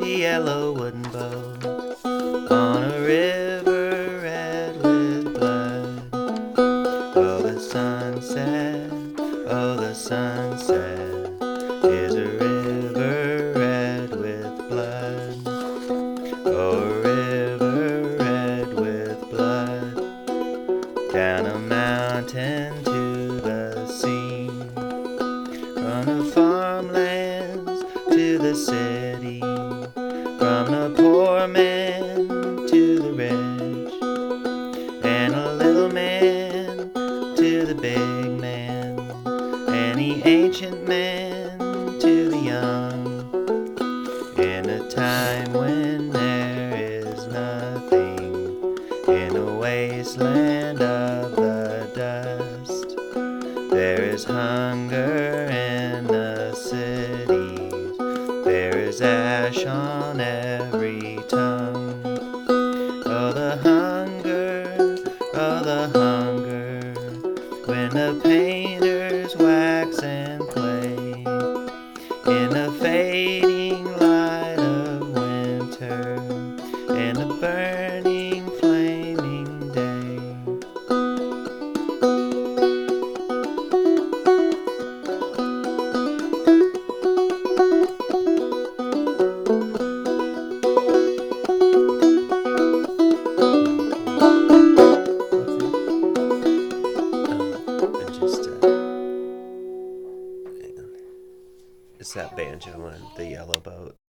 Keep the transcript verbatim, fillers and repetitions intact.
yellow wooden boat on a river red with blood. Oh, the sunset, oh, the sunset is a river red with blood. Oh, a river red with blood, down a mountain to the sea, from the farmlands to the city, from the poor man to the rich, and a little man to the big man, and the ancient man to the young, in a time when there is nothing, in a wasteland of the dust. There is hunger in the cities, there is ash on every tongue. Oh, the hunger, oh, the hunger, when the painters wax and clay, in the fading light of winter, in the burning, flaming day. It's that banjo one, the yellow boat.